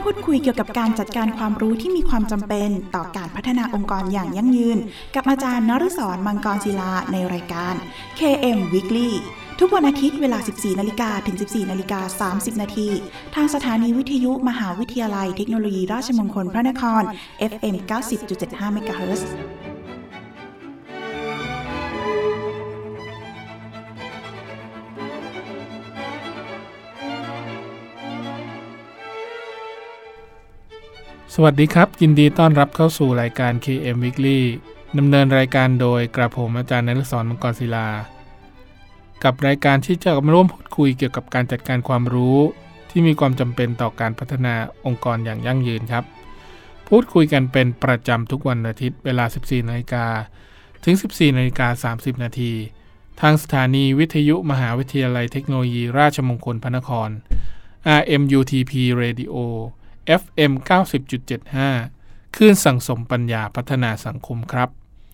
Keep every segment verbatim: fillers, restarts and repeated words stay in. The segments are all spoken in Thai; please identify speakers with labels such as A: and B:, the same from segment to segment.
A: พูดคุยเกี่ยวกับการจัดการความรู้ที่มีความจำเป็นต่อการพัฒนาองค์กรอย่างยั่งยืนกับอาจารย์นฤศร มังกรศิลาในรายการ เค เอ็ม Weekly ทุกวันอาทิตย์เวลา สิบสี่นาฬิกา ถึง สิบสี่นาฬิกาสามสิบนาทีทางสถานีวิทยุมหาวิทยาลัยเทคโนโลยีราชมงคลพระนคร เอฟ เอ็ม เก้าสิบจุดเจ็ดห้า เมกะเฮิรตซ์
B: สวัสดีครับยินดีต้อนรับเข้าสู่รายการ เค เอ็ม Weekly ดำเนินรายการโดยกระผมอาจารย์นฤศร มังกรศิลากับรายการที่จะมาร่วมพูดคุยเกี่ยวกับการจัดการความรู้ที่มีความจำเป็นต่อการพัฒนาองค์กรอย่างยั่งยืนครับพูดคุยกันเป็นประจำทุกวันอาทิตย์เวลา สิบสี่นาฬิกา ถึง สิบสี่นาฬิกาสามสิบนาทีทางสถานีวิทยุมหาวิทยาลัยเทคโนโลยีราชมงคลพระนคร อาร์ เอ็ม ยู ที พี Radio เอฟ เอ็ม เก้าสิบจุดเจ็ดห้า คลื่นสังสมปัญญาพัฒนาสังคมครับ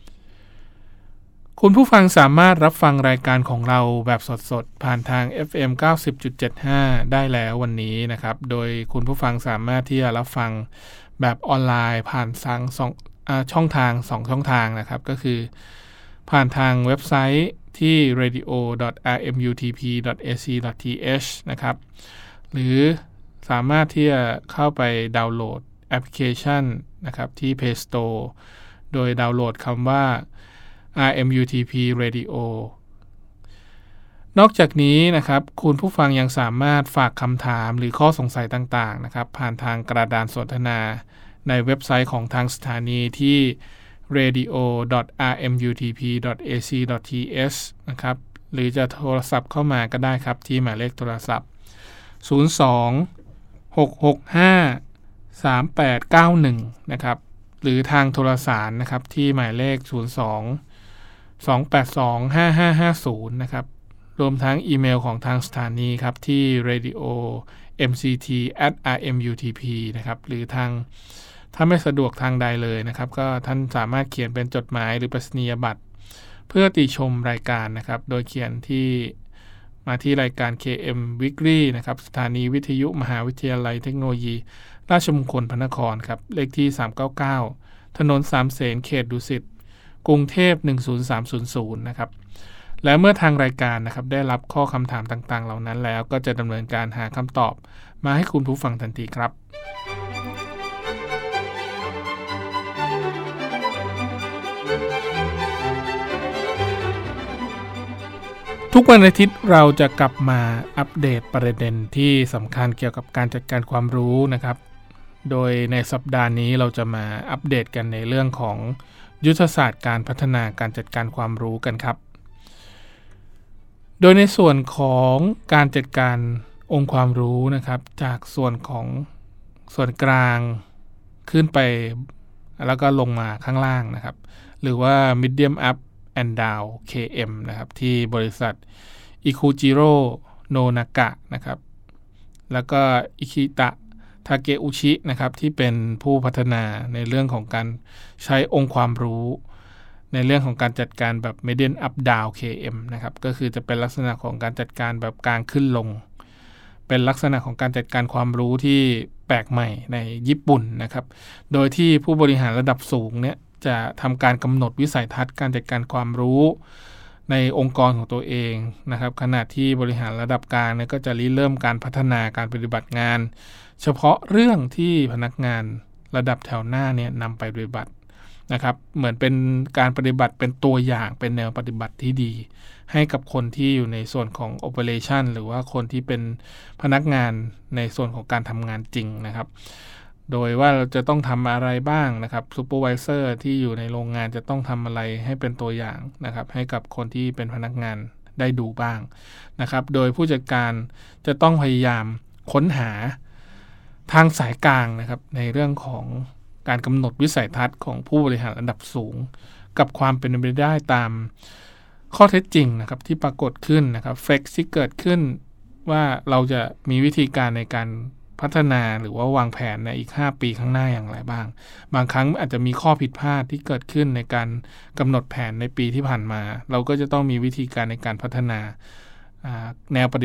B: คุณผู้ฟังสามารถรับฟังรายการของเราแบบสดๆผ่านทาง เอฟ เอ็ม เก้าสิบจุดเจ็ดห้า ได้แล้ววันนี้นะครับโดยคุณผู้ฟังสามารถที่จะรับฟังแบบออนไลน์ผ่านทางสองอ่าช่องทางสองช่องทางนะครับก็คือผ่านทางเว็บไซต์ที่ เรดิโอ ดอท อาร์ เอ็ม ยู ที พี ดอท เอ ซี ดอท ที เอช นะครับหรือสามารถที่จะเข้าไปดาวน์โหลดแอปพลิเคชันนะครับที่ Play Store โดยดาวน์โหลดคำว่า อาร์ เอ็ม ยู ที พี Radio นอกจากนี้นะครับคุณผู้ฟังยังสามารถฝากคำถามหรือข้อสงสัยต่างๆนะครับผ่านทางกระดานสนทนาในเว็บไซต์ของทางสถานีที่ เรดิโอ ดอท อาร์ เอ็ม ยู ที พี ดอท เอ ซี ดอท ที เอช นะครับหรือจะโทรศัพท์เข้ามาก็ได้ครับที่หมายเลขโทรศัพท์ศูนย์ สอง หก หก ห้า สาม แปด เก้า หนึ่งนะครับหรือทางโทรสารนะครับที่หมายเลขศูนย์ สอง สอง แปด สอง ห้า ห้า ห้า ศูนย์นะครับรวมทั้งอีเมลของทางสถานีครับที่ เรดิโอ เอ็ม ซี ที แอท อาร์ เอ็ม ยู ที พี นะครับหรือทางถ้าไม่สะดวกทางใดเลยนะครับก็ท่านสามารถเขียนเป็นจดหมายหรือไปรษณียบัตรเพื่อติชมรายการนะครับโดยเขียนที่มาที่รายการ เค เอ็ม Weekly นะครับสถานีวิทยุมหาวิทยาลัยเทคโนโลยีราชมงคลพระนครครับเลขที่สามเก้าเก้าถนนสามเสนเขตดุสิตกรุงเทพหนึ่งศูนย์สามศูนย์ศูนย์นะครับและเมื่อทางรายการนะครับได้รับข้อคำถามต่างๆเหล่านั้นแล้วก็จะดำเนินการหาคำตอบมาให้คุณผู้ฟังทันทีครับทุกวันอาทิตย์เราจะกลับมาอัปเดตประเด็นที่สำคัญเกี่ยวกับการจัดการความรู้นะครับโดยในสัปดาห์นี้เราจะมาอัปเดตกันในเรื่องของยุทธศาสตร์การพัฒนาการจัดการความรู้กันครับโดยในส่วนของการจัดการองค์ความรู้นะครับจากส่วนของส่วนกลางขึ้นไปแล้วก็ลงมาข้างล่างนะครับหรือว่า medium up and down เค เอ็ม นะครับที่บริษัทอิคุจิโร่โนนากะนะครับแล้วก็อิคิตะทาเกอุชินะครับที่เป็นผู้พัฒนาในเรื่องของการใช้องค์ความรู้ในเรื่องของการจัดการแบบ medium up down เค เอ็ม นะครับก็คือจะเป็นลักษณะของการจัดการแบบกลางขึ้นลงเป็นลักษณะของการจัดการความรู้ที่แปลกใหม่ในญี่ปุ่นนะครับโดยที่ผู้บริหารระดับสูงเนี่ยจะทำการกำหนดวิสัยทัศน์การจัดการความรู้ในองค์กรของตัวเองนะครับขณะที่บริหารระดับกลางเนี่ยก็จะริเริ่มการพัฒนาการปฏิบัติงานเฉพาะเรื่องที่พนักงานระดับแถวหน้าเนี่ยนำไปปฏิบัตินะครับเหมือนเป็นการปฏิบัติเป็นตัวอย่างเป็นแนวปฏิบัติที่ดีให้กับคนที่อยู่ในส่วนของ operation หรือว่าคนที่เป็นพนักงานในส่วนของการทำงานจริงนะครับโดยว่าเราจะต้องทำอะไรบ้างนะครับซูเปอร์วิเซอร์ที่อยู่ในโรงงานจะต้องทำอะไรให้เป็นตัวอย่างนะครับให้กับคนที่เป็นพนักงานได้ดูบ้างนะครับโดยผู้จัดการจะต้องพยายามค้นหาทางสายกลางนะครับในเรื่องของการกำหนดวิสัยทัศน์ของผู้บริหารระดับสูงกับความเป็นไปได้ตามข้อเท็จจริงนะครับที่ปรากฏขึ้นนะครับเฟกต์ที่เกิดขึ้นว่าเราจะมีวิธีการในการพัฒนาหรือว่าวางแผนในอีกห้าปีข้างหน้าอย่างไรบ้างบางครั้งอาจจะมีข้อผิดพลาดที่เกิดขึ้นในการกำหนดแผนในปีที่ผ่านมาเราก็จะต้องมีวิธีการในการพัฒนาแนวปฏิบัติ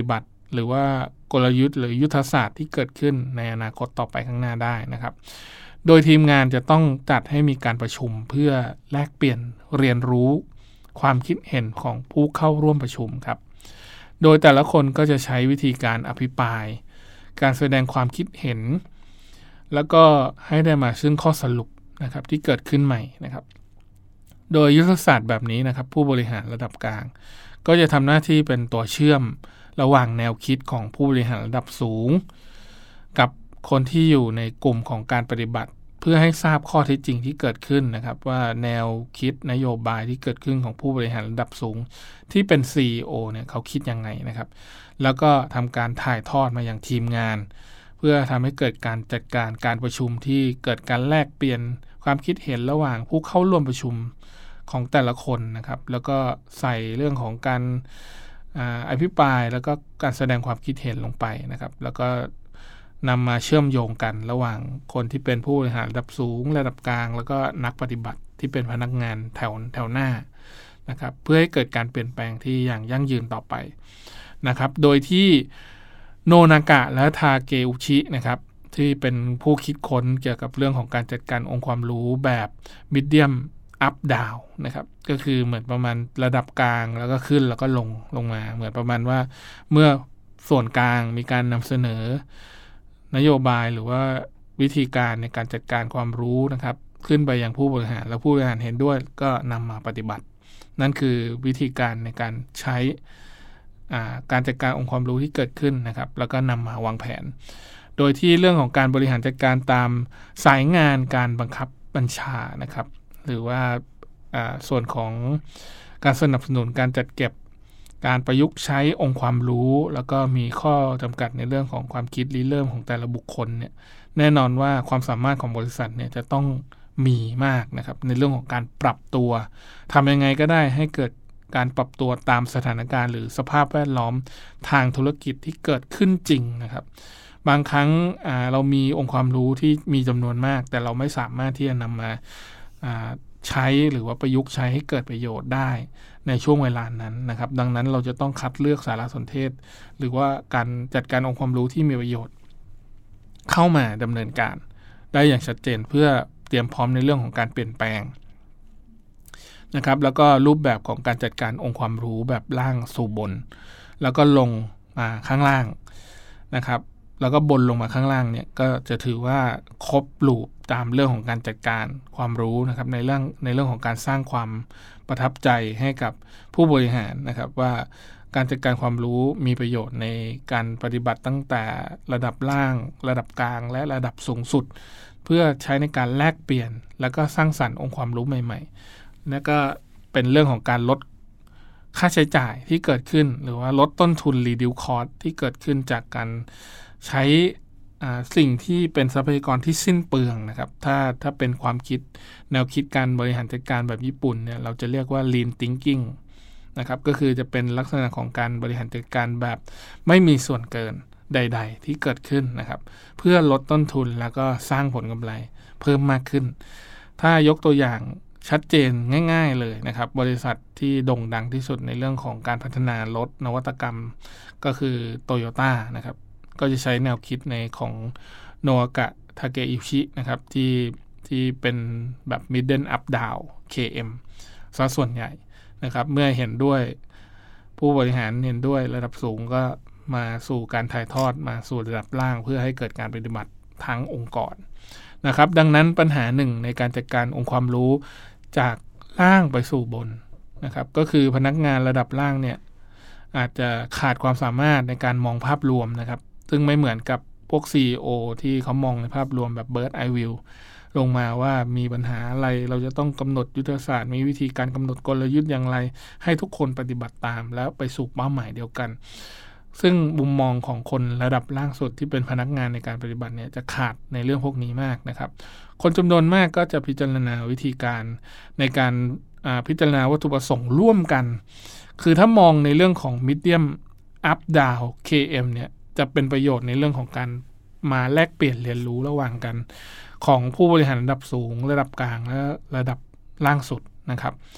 B: หรือว่ากลยุทธ์หรือยุทธศาสตร์ที่เกิดขึ้นในอนาคตต่อไปข้างหน้าได้นะครับโดยทีมงานจะต้องจัดให้มีการประชุมเพื่อแลกเปลี่ยนเรียนรู้ความคิดเห็นของผู้เข้าร่วมประชุมครับโดยแต่ละคนก็จะใช้วิธีการอภิปรายการแสดงความคิดเห็นแล้วก็ให้ได้มาซึ่งข้อสรุปนะครับที่เกิดขึ้นใหม่นะครับโดยยุทธศาสตร์แบบนี้นะครับผู้บริหารระดับกลางก็จะทำหน้าที่เป็นตัวเชื่อมระหว่างแนวคิดของผู้บริหารระดับสูงกับคนที่อยู่ในกลุ่มของการปฏิบัติเพื่อให้ทราบข้อเท็จจริงที่เกิดขึ้นนะครับว่าแนวคิดนโยบายที่เกิดขึ้นของผู้บริหารระดับสูงที่เป็น ซี อี โอ เนี่ยเขาคิดยังไงนะครับแล้วก็ทำการถ่ายทอดมาอย่างทีมงานเพื่อทำให้เกิดการจัดการการประชุมที่เกิดการแลกเปลี่ยนความคิดเห็นระหว่างผู้เข้าร่วมประชุมของแต่ละคนนะครับแล้วก็ใส่เรื่องของการอภิปรายแล้วก็การแสดงความคิดเห็นลงไปนะครับแล้วก็นำมาเชื่อมโยงกันระหว่างคนที่เป็นผู้บริหารระดับสูงระดับกลางแล้วก็นักปฏิบัติที่เป็นพนักงานแถวแถวหน้านะครับเพื่อให้เกิดการเปลี่ยนแปลงที่อย่างยั่งยืนต่อไปนะครับโดยที่โนนากะและทาเกอุชินะครับที่เป็นผู้คิดค้นเกี่ยวกับเรื่องของการจัดการองค์ความรู้แบบมิดเดียมอัพดาวนะครับก็คือเหมือนประมาณระดับกลางแล้วก็ขึ้นแล้วก็ลงลงมาเหมือนประมาณว่าเมื่อส่วนกลางมีการนำเสนอนโยบายหรือว่าวิธีการในการจัดการความรู้นะครับขึ้นไปยังผู้บริหารแล้วผู้บริหารเห็นด้วยก็นำมาปฏิบัตินั่นคือวิธีการในการใช้การจัดการองค์ความรู้ที่เกิดขึ้นนะครับแล้วก็นำมาวางแผนโดยที่เรื่องของการบริหารจัดการตามสายงานการบังคับบัญชานะครับหรือว่าส่วนของการสนับสนุนการจัดเก็บการประยุกต์ใช้องค์ความรู้แล้วก็มีข้อจำกัดในเรื่องของความคิดริเริ่มของแต่ละบุคคลเนี่ยแน่นอนว่าความสามารถของบริษัทเนี่ยจะต้องมีมากนะครับในเรื่องของการปรับตัวทำยังไงก็ได้ให้เกิดการปรับตัวตามสถานการณ์หรือสภาพแวดล้อมทางธุรกิจที่เกิดขึ้นจริงนะครับบางครั้งเรามีองค์ความรู้ที่มีจำนวนมากแต่เราไม่สามารถที่จะนำมาใช้หรือว่าประยุกต์ใช้ให้เกิดประโยชน์ได้ในช่วงเวลานั้นนะครับดังนั้นเราจะต้องคัดเลือกสารสนเทศหรือว่าการจัดการองค์ความรู้ที่มีประโยชน์เข้ามาดำเนินการได้อย่างชัดเจนเพื่อเตรียมพร้อมในเรื่องของการเปลี่ยนแปลงนะครับแล้วก็รูปแบบของการจัดการองค์ความรู้แบบล่างสู่บนแล้วก็ลงมาข้างล่างนะครับแล้วก็บนลงมาข้างล่างเนี่ยก็จะถือว่าครบลูปตามเรื่องของการจัดการความรู้นะครับในเรื่องในเรื่องของการสร้างความประทับใจให้กับผู้บริหารนะครับว่าการจัดการความรู้มีประโยชน์ในการปฏิบัติตั้งแต่ระดับล่างระดับกลางและระดับสูงสุดเพื่อใช้ในการแลกเปลี่ยนแล้วก็สร้างสรรค์องค์ความรู้ใหม่ๆและก็เป็นเรื่องของการลดค่าใช้จ่ายที่เกิดขึ้นหรือว่าลดต้นทุน reduce cost ที่เกิดขึ้นจากการใช้สิ่งที่เป็นทรัพยากรที่สิ้นเปลืองนะครับถ้าถ้าเป็นความคิดแนวคิดการบริหารจัดการแบบญี่ปุ่นเนี่ยเราจะเรียกว่า lean thinking นะครับก็คือจะเป็นลักษณะของการบริหารจัดการแบบไม่มีส่วนเกินใดๆที่เกิดขึ้นนะครับเพื่อลดต้นทุนแล้วก็สร้างผลกำไรเพิ่มมากขึ้นถ้ายกตัวอย่างชัดเจนง่ายๆเลยนะครับบริษัทที่โด่งดังที่สุดในเรื่องของการพัฒนารถนวัตกรรมก็คือ Toyota นะครับก็จะใช้แนวคิดในของโนอากะทาเกอิชินะครับที่ที่เป็นแบบ Middle Up Down เค เอ็ม ซะส่วนใหญ่นะครับเมื่อเห็นด้วยผู้บริหารเห็นด้วยระดับสูงก็มาสู่การถ่ายทอดมาสู่ระดับล่างเพื่อให้เกิดการปฏิบัติทั้งองค์กรนะครับดังนั้นปัญหาหนึ่งในการจัดการองค์ความรู้จากล่างไปสู่บนนะครับก็คือพนักงานระดับล่างเนี่ยอาจจะขาดความสามารถในการมองภาพรวมนะครับซึ่งไม่เหมือนกับพวก ซี อี โอ ที่เขามองในภาพรวมแบบ Bird Eye View ลงมาว่ามีปัญหาอะไรเราจะต้องกำหนดยุทธศาสตร์มีวิธีการกำหนดกลยุทธ์อย่างไรให้ทุกคนปฏิบัติตามแล้วไปสู่เป้าหมายเดียวกันซึ่งมุมมองของคนระดับล่างสุดที่เป็นพนักงานในการปฏิบัติเนี่ยจะขาดในเรื่องพวกนี้มากนะครับคนจำนวนมากก็จะพิจารณาวิธีการในการพิจารณาวัตถุประสงค์ร่วมกันคือถ้ามองในเรื่องของ Medium Up Down เค เอ็ม เนี่ยจะเป็นประโยชน์ในเรื่องของการมาแลกเปลี่ยนเรียนรู้ระหว่างกันของผู้บริหารระดับสูงระดับกลางและระดับล่างสุดนะครับ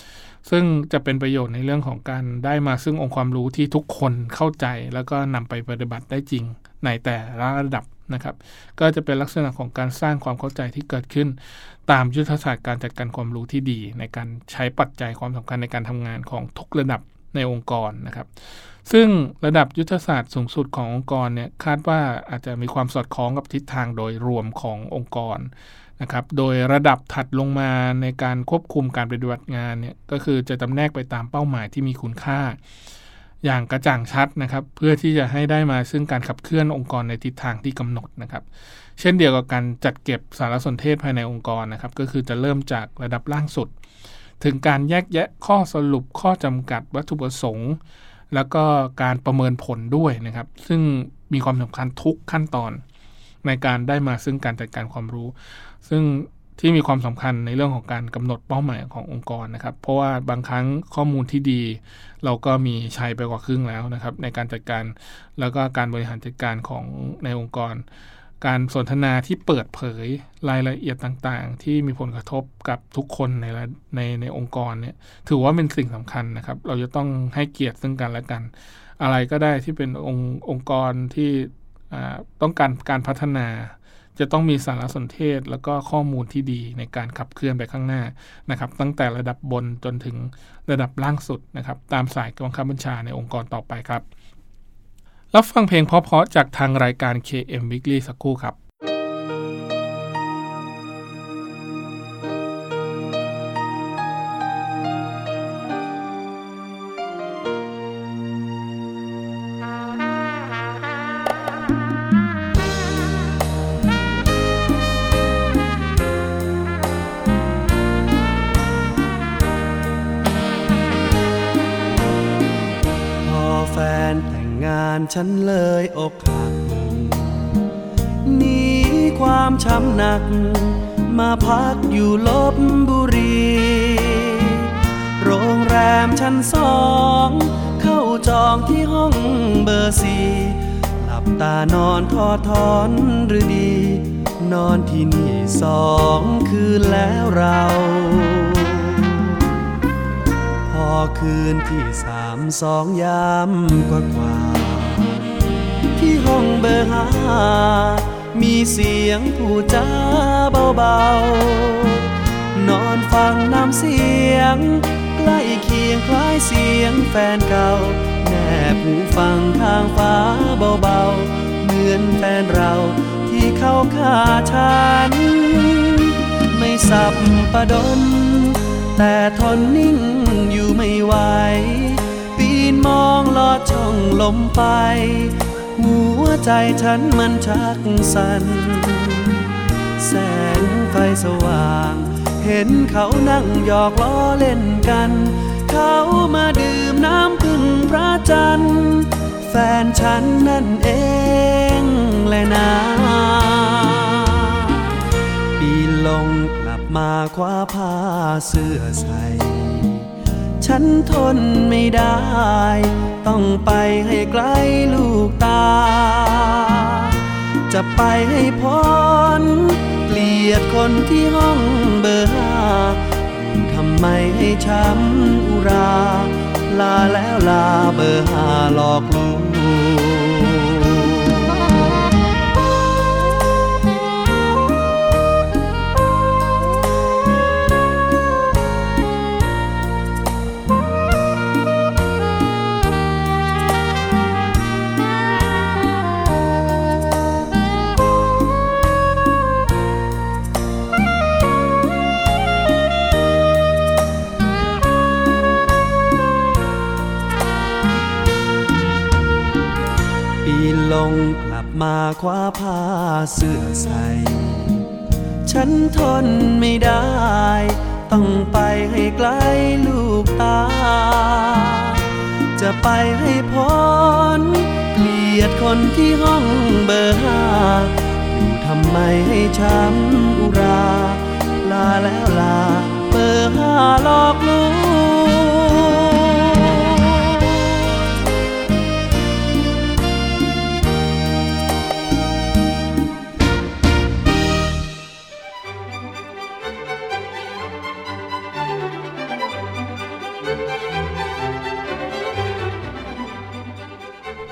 B: ซึ่งจะเป็นประโยชน์ในเรื่องของการได้มาซึ่งองค์ความรู้ที่ทุกคนเข้าใจแล้วก็นำไปปฏิบัติได้จริงในแต่ละระดับนะครับก็จะเป็นลักษณะของการสร้างความเข้าใจที่เกิดขึ้นตามยุทธศาสตร์การจัดการความรู้ที่ดีในการใช้ปัจจัยความสำคัญในการทำงานของทุกระดับในองค์กรนะครับซึ่งระดับยุทธศาสตร์สูงสุดขององค์กรเนี่ยคาดว่าอาจจะมีความสอดคล้องกับทิศทางโดยรวมขององค์กรนะครับโดยระดับถัดลงมาในการควบคุมการปฏิบัติงานเนี่ยก็คือจะจำแนกไปตามเป้าหมายที่มีคุณค่าอย่างกระจ่างชัดนะครับเพื่อที่จะให้ได้มาซึ่งการขับเคลื่อนองค์กรในทิศทางที่กำหนดนะครับเช่นเดียวกับการจัดเก็บสารสนเทศภายในองค์กรนะครับก็คือจะเริ่มจากระดับล่างสุดถึงการแยกแยะข้อสรุปข้อจำกัดวัตถุประสงค์แล้วก็การประเมินผลด้วยนะครับซึ่งมีความสำคัญทุกขั้นตอนในการได้มาซึ่งการจัดการความรู้ซึ่งที่มีความสำคัญในเรื่องของการกำหนดเป้าหมายขององค์กรนะครับเพราะว่าบางครั้งข้อมูลที่ดีเราก็มีใช้ไปกว่าครึ่งแล้วนะครับในการจัดการแล้วก็การบริหารจัดการของในองค์กรการสนทนาที่เปิดเผยรายละเอียดต่างๆที่มีผลกระทบกับทุกคนในในในองค์กรเนี่ยถือว่าเป็นสิ่งสำคัญนะครับเราจะต้องให้เกียรติซึ่งกันและกันอะไรก็ได้ที่เป็นองค์องค์กรที่ต้องการการพัฒนาจะต้องมีสารสนเทศแล้วก็ข้อมูลที่ดีในการขับเคลื่อนไปข้างหน้านะครับตั้งแต่ระดับบนจนถึงระดับล่างสุดนะครับตามสายบังคับบัญชาในองค์กรต่อไปครับรับฟังเพลงเพราะๆจากทางรายการ เค เอ็ม Weekly สักครู่ครับ
C: ฉันเลยอกหักหนีความช้ำหนักมาพักอยู่ลพบุรีโรงแรมชั้นสองเข้าจองที่ห้องเบอร์สี่หลับตานอนทอดถอนหรือดีนอนที่นี่สองคืนแล้วเราพอคืนที่สามสองยามกว่ากว่าที่ห้องเบอร์ห้ามีเสียงผู้จาเบาๆนอนฟังน้ำเสียงใกล้เคียงคล้ายเสียงแฟนเก่าแนบหูฟังทางฟ้าเบาๆเหมือนแฟนเราที่เข้าฆ่าฉันไม่สับประดนแต่ทนนิ่งอยู่ไม่ไหวปีนมองลอดช่องลมไปหัวใจฉันมันชักสั่นแสงไฟสว่างเห็นเขานั่งหยอกล้อเล่นกันเขามาดื่มน้ำพึ่งพระจันทร์แฟนฉันนั่นเองแหละนะปีลงกลับมาคว้าผ้าเสื้อใส่ฉันทนไม่ได้ต้องไปให้ไกลลูกตาจะไปให้พ้นเกลียดคนที่ห้องเบอร์ห้าอยู่ทำไมให้ช้ำอุราลาแล้วลาเบอร์ห้าหลอกลวงลงกลับมาคว้าผ้าเสื้อใส่ฉันทนไม่ได้ต้องไปให้ไกลลูกตาจะไปให้พ้นเกลียดคนที่ห้องเบอร์ห้าอยู่ทำไมให้ช้ำอุราลาแล้วลาเบอร์ห้าหลอกลวง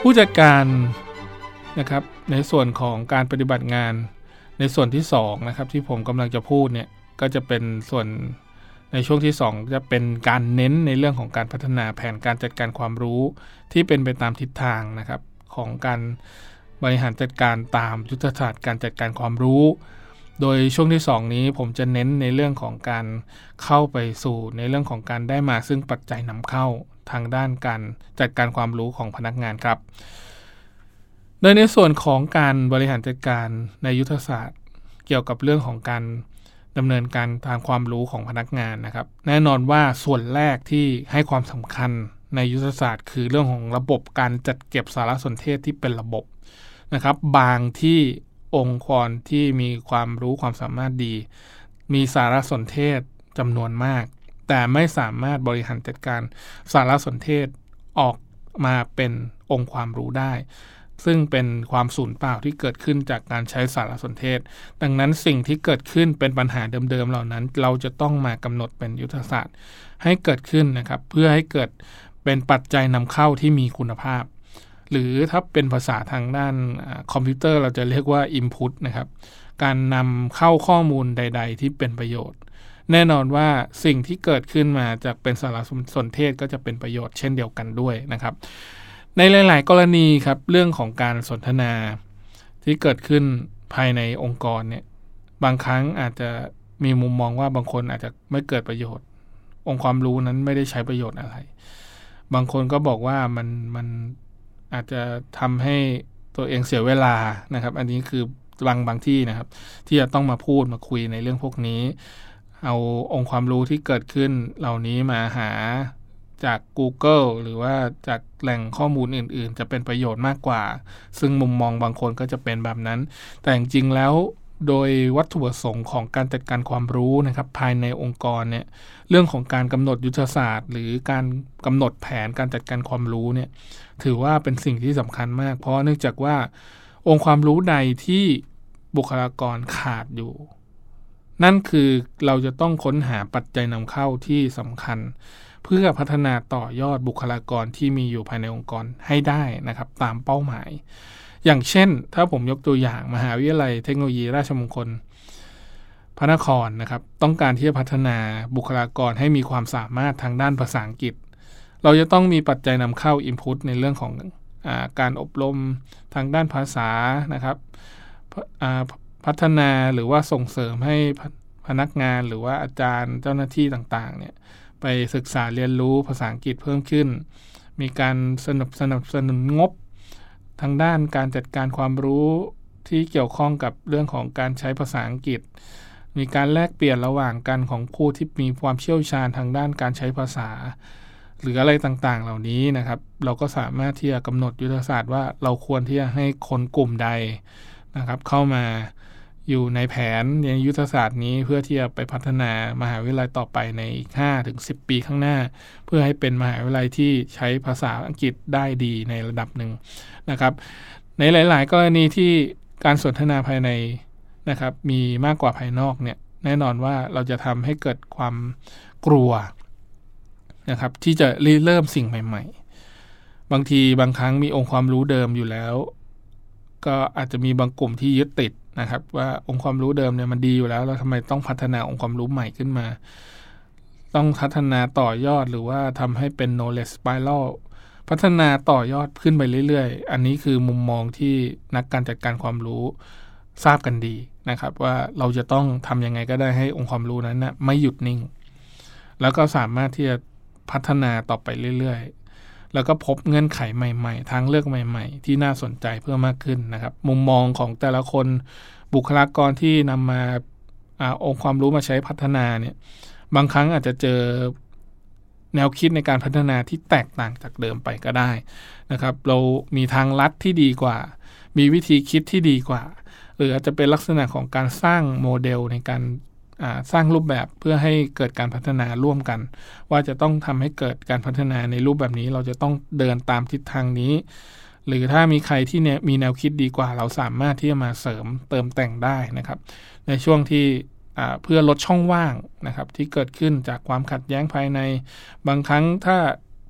B: ผู้จัดการนะครับในส่วนของการปฏิบัติงานในส่วนที่สองนะครับที่ผมกำลังจะพูดเนี่ยก็จะเป็นส่วนในช่วงที่สองจะเป็นการเน้นในเรื่องของการพัฒนาแผนการจัดการความรู้ที่เป็นไปตามทิศทางนะครับของการบริหารจัดการตามยุทธศาสตร์การจัดการความรู้โดยช่วงที่สองนี้ผมจะเน้นในเรื่องของการเข้าไปสู่ในเรื่องของการได้มาซึ่งปัจจัยนำเข้าทางด้านการจัดการความรู้ของพนักงานครับโดยในส่วนของการบริหารจัดการในยุทธศาสตร์เกี่ยวกับเรื่องของการดำเนินการทางความรู้ของพนักงานนะครับแน่นอนว่าส่วนแรกที่ให้ความสำคัญในยุทธศาสตร์คือเรื่องของระบบการจัดเก็บสารสนเทศที่เป็นระบบนะครับบางที่องค์กรที่มีความรู้ความสามารถดีมีสารสนเทศจำนวนมากแต่ไม่สามารถบริหารจัดการสารสนเทศออกมาเป็นองค์ความรู้ได้ซึ่งเป็นความสูญเปล่าที่เกิดขึ้นจากการใช้สารสนเทศดังนั้นสิ่งที่เกิดขึ้นเป็นปัญหาเดิมๆเหล่านั้นเราจะต้องมากำหนดเป็นยุทธศาสตร์ให้เกิดขึ้นนะครับเพื่อให้เกิดเป็นปัจจัยนำเข้าที่มีคุณภาพหรือถ้าเป็นภาษาทางด้านคอมพิวเตอร์เราจะเรียกว่า input นะครับการนำเข้าข้อมูลใดๆที่เป็นประโยชน์แน่นอนว่าสิ่งที่เกิดขึ้นมาจากเป็นสารสนเทศก็จะเป็นประโยชน์เช่นเดียวกันด้วยนะครับในหลายๆกรณีครับเรื่องของการสนทนาที่เกิดขึ้นภายในองค์กรเนี่ยบางครั้งอาจจะมีมุมมองว่าบางคนอาจจะไม่เกิดประโยชน์องค์ความรู้นั้นไม่ได้ใช้ประโยชน์อะไรบางคนก็บอกว่ามันมันอาจจะทำให้ตัวเองเสียเวลานะครับอันนี้คือบางบางที่นะครับที่จะต้องมาพูดมาคุยในเรื่องพวกนี้เอาองค์ความรู้ที่เกิดขึ้นเหล่านี้มาหาจาก Google หรือว่าจากแหล่งข้อมูลอื่นๆจะเป็นประโยชน์มากกว่าซึ่งมุมมองบางคนก็จะเป็นแบบนั้นแต่จริงๆแล้วโดยวัตถุประสงค์ของการจัดการความรู้นะครับภายในองค์กรเนี่ยเรื่องของการกำหนดยุทธศาสตร์หรือการกำหนดแผนการจัดการความรู้เนี่ยถือว่าเป็นสิ่งที่สำคัญมากเพราะเนื่องจากว่าองค์ความรู้ใดที่บุคลากรขาดอยู่นั่นคือเราจะต้องค้นหาปัจจัยนำเข้าที่สำคัญเพื่อพัฒนาต่อยอดบุคลากรที่มีอยู่ภายในองค์กรให้ได้นะครับตามเป้าหมายอย่างเช่นถ้าผมยกตัวอย่างมหาวิทยาลัยเทคโนโลยีราชมงคลพระนครนะครับต้องการที่จะพัฒนาบุคลากรให้มีความสามารถทางด้านภาษาอังกฤษเราจะต้องมีปัจจัยนำเข้า input ในเรื่องของอาการอบรมทางด้านภาษานะครับพัฒนาหรือว่าส่งเสริมให้พนักงานหรือว่าอาจารย์เจ้าหน้าที่ต่างๆเนี่ยไปศึกษาเรียนรู้ภาษาอังกฤษเพิ่มขึ้นมีการสนับสนับสนุนงบทางด้านการจัดการความรู้ที่เกี่ยวข้องกับเรื่องของการใช้ภาษาอังกฤษมีการแลกเปลี่ยนระหว่างกันของผู้ที่มีความเชี่ยวชาญทางด้านการใช้ภาษาหรืออะไรต่างๆเหล่านี้นะครับเราก็สามารถที่จะกำหนดยุทธศาสตร์ว่าเราควรที่จะให้คนกลุ่มใดนะครับเข้ามาอยู่ในแผนในยุทธศาสตร์นี้เพื่อที่จะไปพัฒนามหาวิทยาลัยต่อไปในอีก ห้าถึงสิบ ปีข้างหน้าเพื่อให้เป็นมหาวิทยาลัยที่ใช้ภาษาอังกฤษได้ดีในระดับหนึ่งนะครับในหลายๆกรณีที่การสนทนาภายในนะครับมีมากกว่าภายนอกเนี่ยแน่นอนว่าเราจะทำให้เกิดความกลัวนะครับที่จะเริ่มสิ่งใหม่ๆบางทีบางครั้งมีองค์ความรู้เดิมอยู่แล้วก็อาจจะมีบางกลุ่มที่ยึดติดนะครับว่าองค์ความรู้เดิมเนี่ยมันดีอยู่แล้วเราทำไมต้องพัฒนาองค์ความรู้ใหม่ขึ้นมาต้องพัฒนาต่อยอดหรือว่าทำให้เป็น knowledge spiral พัฒนาต่อยอดขึ้นไปเรื่อยๆอันนี้คือมุมมองที่นักการจัดการความรู้ทราบกันดีนะครับว่าเราจะต้องทำยังไงก็ได้ให้องค์ความรู้นั้นนะไม่หยุดนิ่งแล้วก็สามารถที่จะพัฒนาต่อไปเรื่อยๆแล้วก็พบเงื่อนไขใหม่ๆทางเลือกใหม่ๆที่น่าสนใจเพิ่มมากขึ้นนะครับมุมมองของแต่ละคนบุคลากรที่นำมาอาองค์ความรู้มาใช้พัฒนาเนี่ยบางครั้งอาจจะเจอแนวคิดในการพัฒนาที่แตกต่างจากเดิมไปก็ได้นะครับเรามีทางลัดที่ดีกว่ามีวิธีคิดที่ดีกว่าหรืออาจจะเป็นลักษณะของการสร้างโมเดลในการสร้างรูปแบบเพื่อให้เกิดการพัฒนาร่วมกันว่าจะต้องทำให้เกิดการพัฒนาในรูปแบบนี้เราจะต้องเดินตามทิศทางนี้หรือถ้ามีใครที่มีแนวคิดดีกว่าเราสามารถที่จะมาเสริมเติมแต่งได้นะครับในช่วงที่เพื่อลดช่องว่างนะครับที่เกิดขึ้นจากความขัดแย้งภายในบางครั้งถ้า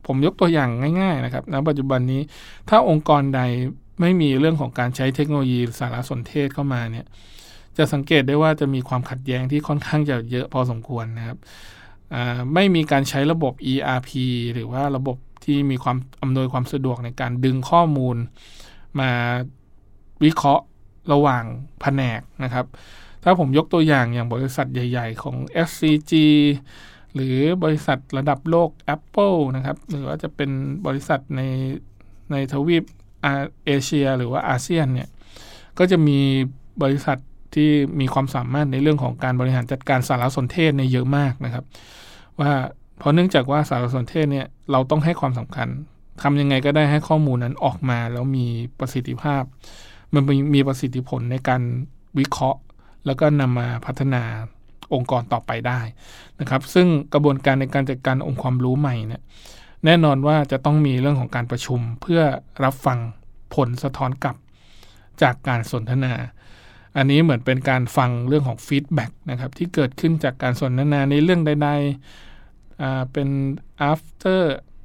B: ผมยกตัวอย่างง่ายๆนะครับณปัจจุบันนี้ถ้าองค์กรใดไม่มีเรื่องของการใช้เทคโนโลยีสารสนเทศเข้ามาเนี่ยจะสังเกตได้ว่าจะมีความขัดแย้งที่ค่อนข้างจะเยอะพอสมควรนะครับไม่มีการใช้ระบบ อี อาร์ พี หรือว่าระบบที่มีความอำนวยความสะดวกในการดึงข้อมูลมาวิเคราะห์ระหว่างแผนกนะครับถ้าผมยกตัวอย่างอย่างบริษัทใหญ่ๆของ เอส ซี จี หรือบริษัทระดับโลก Apple นะครับหรือว่าจะเป็นบริษัทในในทวีปเอเชียหรือว่าอาเซียนเนี่ยก็จะมีบริษัทที่มีความสามารถในเรื่องของการบริหารจัดการสารสนเทศเนี่ยเยอะมากนะครับว่าเพราะเนื่องจากว่าสารสนเทศเนี่ยเราต้องให้ความสำคัญทำยังไงก็ได้ให้ข้อมูลนั้นออกมาแล้วมีประสิทธิภาพมันมีประสิทธิผลในการวิเคราะห์แล้วก็นำมาพัฒนาองค์กรต่อไปได้นะครับซึ่งกระบวนการในการจัดการองค์ความรู้ใหม่เนี่ยแน่นอนว่าจะต้องมีเรื่องของการประชุมเพื่อรับฟังผลสะท้อนกลับจากการสนทนาอันนี้เหมือนเป็นการฟังเรื่องของฟีดแบ็กนะครับที่เกิดขึ้นจากการสนทนาในเรื่องใดๆอ่าเป็น after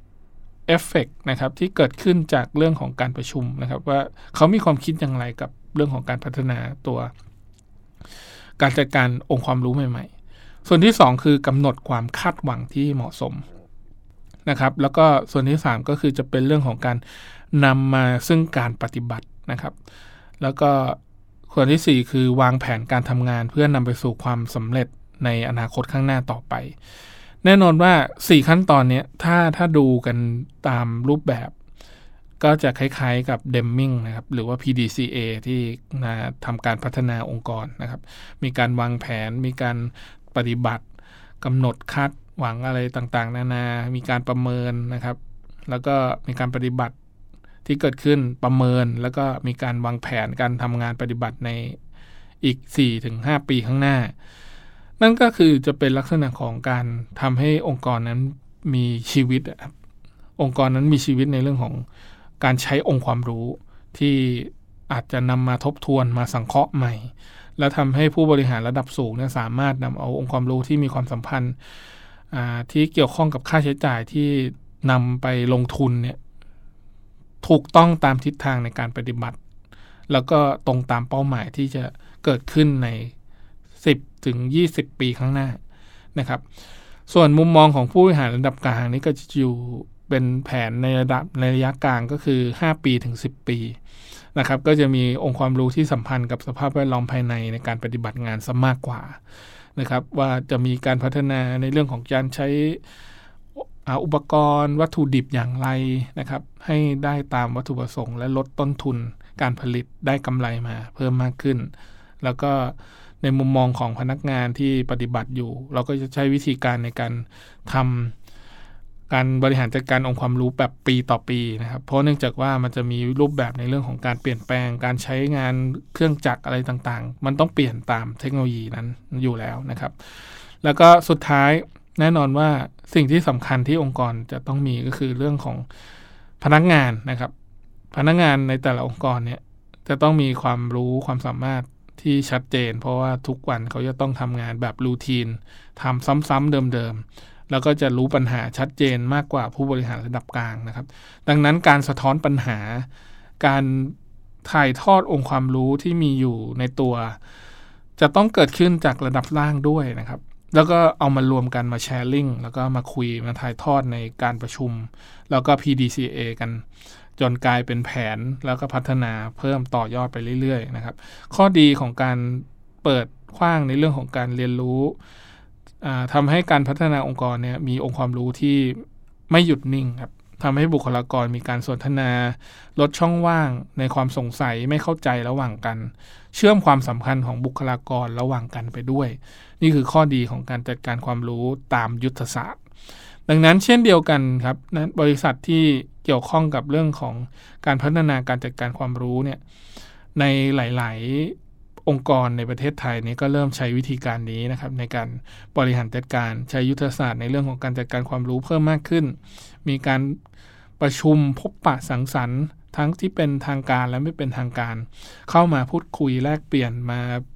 B: effect นะครับที่เกิดขึ้นจากเรื่องของการประชุมนะครับว่าเขามีความคิดอย่างไรกับเรื่องของการพัฒนาตัวการจัดการองค์ความรู้ใหม่ๆส่วนที่สองคือกำหนดความคาดหวังที่เหมาะสมนะครับแล้วก็ส่วนที่สามก็คือจะเป็นเรื่องของการนำมาซึ่งการปฏิบัตินะครับแล้วก็ส่วนที่สี่คือวางแผนการทำงานเพื่อนำไปสู่ความสำเร็จในอนาคตข้างหน้าต่อไปแน่นอนว่าสี่ขั้นตอนนี้ถ้าถ้าดูกันตามรูปแบบก็จะคล้ายๆกับ Deming นะครับหรือว่า พี ดี ซี เอ ที่นะทำการพัฒนาองค์กรนะครับมีการวางแผนมีการปฏิบัติกำหนดคาดหวังอะไรต่างๆนานามีการประเมินนะครับแล้วก็มีการปฏิบัติที่เกิดขึ้นประเมินแล้วก็มีการวางแผนการทำงานปฏิบัติในอีก สี่ถึงห้า ปีข้างหน้านั่นก็คือจะเป็นลักษณะของการทำให้องค์กรนั้นมีชีวิตครับองค์กรนั้นมีชีวิตในเรื่องของการใช้องค์ความรู้ที่อาจจะนำมาทบทวนมาสังเคราะห์ใหม่แล้วทำให้ผู้บริหารระดับสูงเนี่ยสามารถนำเอาองค์ความรู้ที่มีความสัมพันธ์ที่เกี่ยวข้องกับค่าใช้จ่ายที่นำไปลงทุนเนี่ยถูกต้องตามทิศทางในการปฏิบัติแล้วก็ตรงตามเป้าหมายที่จะเกิดขึ้นในสิบถึงยี่สิบปีข้างหน้านะครับส่วนมุมมองของผู้บริหารระดับกลางนี่ก็จะอยู่เป็นแผนในระดับในระยะกลางก็คือห้าปีถึงสิบปีนะครับก็จะมีองค์ความรู้ที่สัมพันธ์กับสภาพแวดล้อมภายในในการปฏิบัติงานซะมากกว่านะครับว่าจะมีการพัฒนาในเรื่องของการใช้อุปกรณ์วัตถุดิบอย่างไรนะครับให้ได้ตามวัตถุประสงค์และลดต้นทุนการผลิตได้กำไรมาเพิ่มมากขึ้นแล้วก็ในมุมมองของพนักงานที่ปฏิบัติอยู่เราก็จะใช้วิธีการในการทำการบริหารจัดการองค์ความรู้แบบปีต่อปีนะครับเพราะเนื่องจากว่ามันจะมีรูปแบบในเรื่องของการเปลี่ยนแปลงการใช้งานเครื่องจักรอะไรต่างๆมันต้องเปลี่ยนตามเทคโนโลยีนั้นอยู่แล้วนะครับแล้วก็สุดท้ายแน่นอนว่าสิ่งที่สำคัญที่องค์กรจะต้องมีก็คือเรื่องของพนักงานนะครับพนักงานในแต่ละองค์กรเนี่ยจะต้องมีความรู้ความสามารถที่ชัดเจนเพราะว่าทุกวันเขาจะต้องทำงานแบบรูทีนทำซ้ำๆเดิมๆแล้วก็จะรู้ปัญหาชัดเจนมากกว่าผู้บริหารระดับกลางนะครับดังนั้นการสะท้อนปัญหาการถ่ายทอดองค์ความรู้ที่มีอยู่ในตัวจะต้องเกิดขึ้นจากระดับล่างด้วยนะครับแล้วก็เอามารวมกันมาแชร์ลิงก์แล้วก็มาคุยมาถ่ายทอดในการประชุมแล้วก็ พี ดี ซี เอ กันจนกลายเป็นแผนแล้วก็พัฒนาเพิ่มต่อยอดไปเรื่อยๆนะครับข้อดีของการเปิดกว้างในเรื่องของการเรียนรู้ทำให้การพัฒนาองค์กรเนี่ยมีองค์ความรู้ที่ไม่หยุดนิ่งครับทำให้บุคลากรมีการสนทนาลดช่องว่างในความสงสัยไม่เข้าใจระหว่างกันเชื่อมความสัมพันธ์ของบุคลากรระหว่างกันไปด้วยนี่คือข้อดีของการจัดการความรู้ตามยุทธศาสตร์ดังนั้นเช่นเดียวกันครับนะบริษัทที่เกี่ยวข้องกับเรื่องของการพัฒนาการจัดการความรู้เนี่ยในหลายๆองค์กรในประเทศไทยนี้ก็เริ่มใช้วิธีการนี้นะครับในการบริหารจัดการใช้ยุทธศาสตร์ในเรื่องของการจัดการความรู้เพิ่มมากขึ้นมีการประชุมพบปะสังสรรค์ทั้งที่เป็นทางการและไม่เป็นทางการเข้ามาพูดคุยแลกเปลี่ยนมา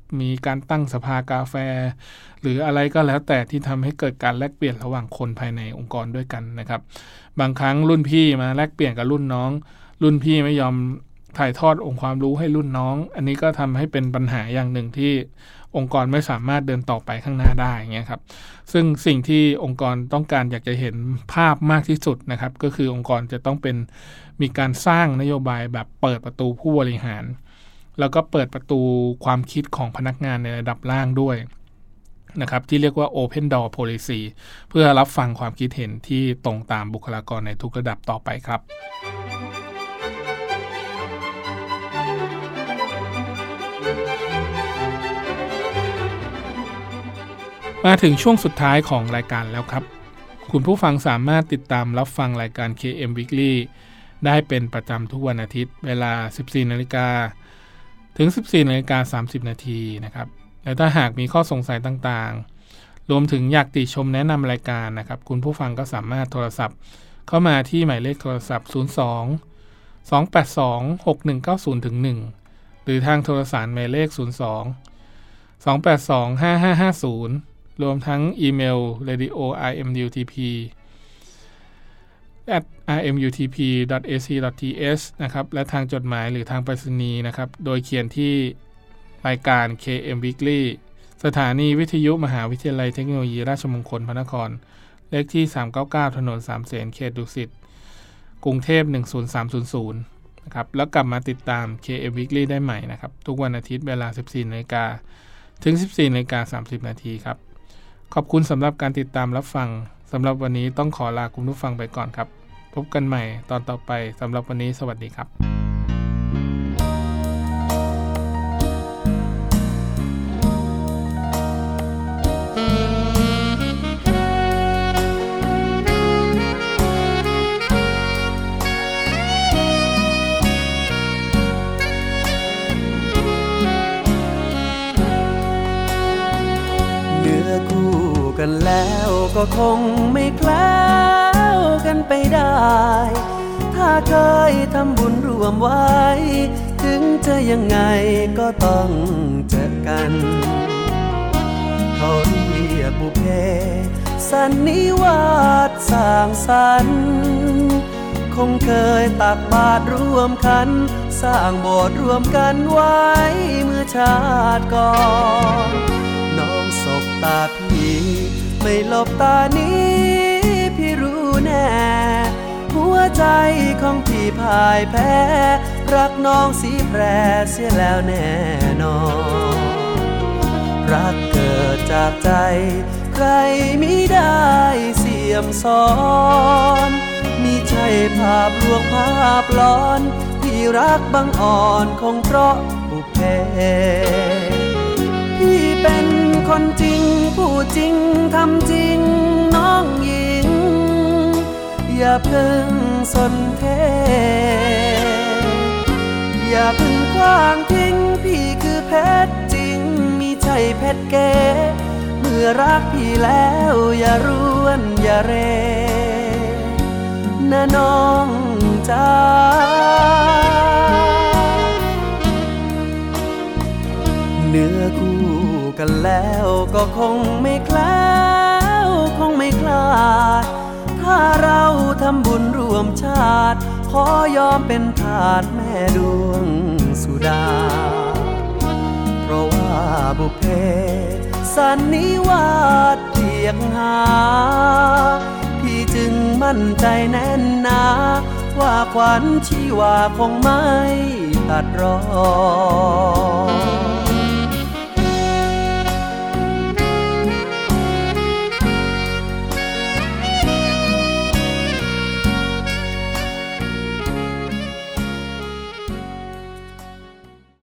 B: มีการตั้งสภากาแฟหรืออะไรก็แล้วแต่ที่ทำให้เกิดการแลกเปลี่ยนระหว่างคนภายในองค์กรด้วยกันนะครับบางครั้งรุ่นพี่มาแลกเปลี่ยนกับรุ่นน้องรุ่นพี่ไม่ยอมถ่ายทอดองค์ความรู้ให้รุ่นน้องอันนี้ก็ทำให้เป็นปัญหาอย่างหนึ่งที่องค์กรไม่สามารถเดินต่อไปข้างหน้าได้เงี้ยครับซึ่งสิ่งที่องค์กรต้องการอยากจะเห็นภาพมากที่สุดนะครับก็คือองค์กรจะต้องเป็นมีการสร้างนโยบายแบบเปิดประตูผู้บริหารแล้วก็เปิดประตูความคิดของพนักงานในระดับล่างด้วยนะครับที่เรียกว่า Open Door Policy เพื่อรับฟังความคิดเห็นที่ตรงตามบุคลากรในทุกระดับต่อไปครับมาถึงช่วงสุดท้ายของรายการแล้วครับคุณผู้ฟังสามารถติดตามรับฟังรายการ เค เอ็ม Weekly ได้เป็นประจำทุกวันอาทิตย์เวลา สิบสี่นาฬิกา ถึง สิบสี่นาฬิกาสามสิบนาทีนะครับและถ้าหากมีข้อสงสัยต่างๆรวมถึงอยากติชมแนะนำรายการนะครับคุณผู้ฟังก็สามารถโทรศัพท์เข้ามาที่หมายเลขโทรศัพท์ ศูนย์ สอง สอง แปด สอง หก หนึ่ง เก้า ศูนย์ หนึ่ง หรือทางโทรศัพท์หมายเลข ศูนย์ สอง สอง แปด สอง ห้า ห้า ห้า ศูนย์รวมทั้งอีเมล เรดิโอ อาร์ เอ็ม ยู ที พี แอท อาร์ เอ็ม ยู ที พี ดอท เอ ซี ดอท ที เอช นะครับและทางจดหมายหรือทางไปรษณีย์นะครับโดยเขียนที่รายการ เค เอ็ม Weekly สถานีวิทยุมหาวิทยาลัยเทคโนโลยีราชมงคลพระนครเลขที่สามเก้าเก้าถนนสามเสนเขตดุสิตกรุงเทพหนึ่งศูนย์สามศูนย์ศูนย์นะครับแล้วกลับมาติดตาม เค เอ็ม Weekly ได้ใหม่นะครับทุกวันอาทิตย์เวลา สิบสี่นาฬิกา ถึง สิบสี่นาฬิกาสามสิบนาทีครับขอบคุณสำหรับการติดตามรับฟังสำหรับวันนี้ต้องขอลาคุณผู้ฟังไปก่อนครับพบกันใหม่ตอนต่อไปสำหรับวันนี้สวัสดีครับ
C: กันแล้วก็คงไม่แคล้วกันไปได้ถ้าเคยทำบุญร่วมไว้ถึงจะยังไงก็ต้องเจอกันเขาเรียกบุพเพสันนิวาสสร้างสรรค์คงเคยตักบาตรร่วมกันสร้างโบสถ์ร่วมกันไว้เมื่อชาติก่อนน้องสบตาพี่ไม่หลบตานี้พี่รู้แน่หัวใจของพี่พ่ายแพ้รักน้องสีแปรเสียแล้วแน่นอนรักเกิดจากใจใครมิได้เสียมซ้อนมิใช่ภาพลวงภาพหลอนที่รักบังอ่อนคงเพราะบุพเพพี่เป็นคนจริงพูดจริงทำจริงน้องหญิงอย่าเพิ่งสนเทอย่าเพิ่งขว้างทิ้งพี่คือเพชรจริงมิใช่เพชรเก๋เมื่อรักพี่แล้วอย่าร่วนอย่าเรนะน้องจ้าเนื้อคู่กันแล้วก็คงไม่แคล้วคงไม่คลาดถ้าเราทำบุญร่วมชาติขอยอมเป็นทาสแม่ดวงสุดาเพราะว่าบุพเพสันนิวาสเรียกหาพี่จึงมั่นใจแน่นหนาว่าขวัญชีวาคงไม่ตัดรอน